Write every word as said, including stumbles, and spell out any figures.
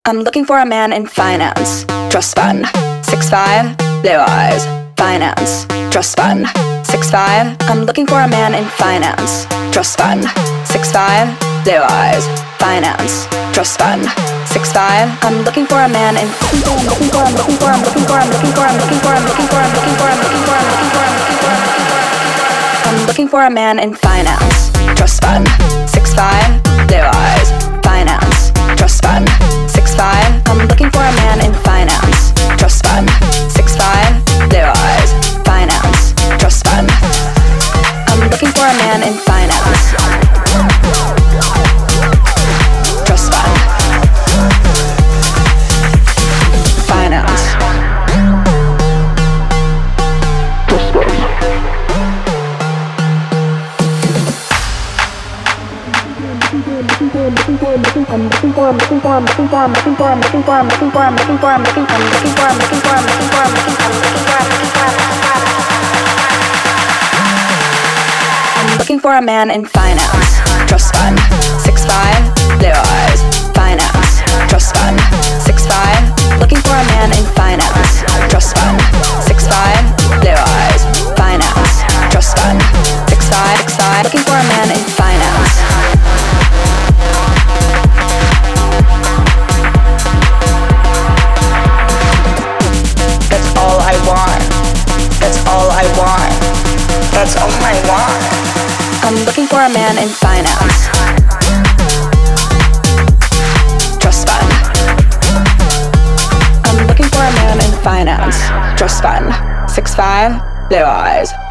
I'm looking for a man in finance. Trust fund. Six five, blue eyes. Finance. Trust fund. Six five. I'm looking for a man in finance. Trust fund. Six five, blue eyes. Finance. Trust fund. Six five. I'm looking for a man in. I'm looking for. I'm looking for. I'm looking for. I'm looking for. I'm looking for. I'm looking for. I'm looking for. I'm looking for. I'm looking for. I'm looking for. I'm looking for a man in finance. Trust fund. Six five, blue eyes. Finance. Trust fund. Six five. I'm looking for a man in finance. Trust fund. Six five, blue eyes. Finance. Trust fund. I'm looking for a man in finance. Trust fund. Finance. Trust fund. I'm looking for, I'm looking for, I'm looking for, I'm looking for, I'm looking for, I'm looking for, I'm looking for, I'm looking for, I'm looking for, I'm looking for, I'm looking for, I'm looking for, I'm looking for, I'm looking for, I'm looking for, I'm looking for, I'm looking for a man in finance. Trust fund. Six five, blue eyes. Finance. Trust fund. Six five. Looking for a man in finance. Trust fund. Six five, blue eyes. Finance. Trust fund. Six five, six five. Looking for a man in finance. That's all I want. That's all I want. That's all I want. I'm looking for a man in finance. Trust fund. I'm looking for a man in finance. Trust fund. Six five, blue eyes.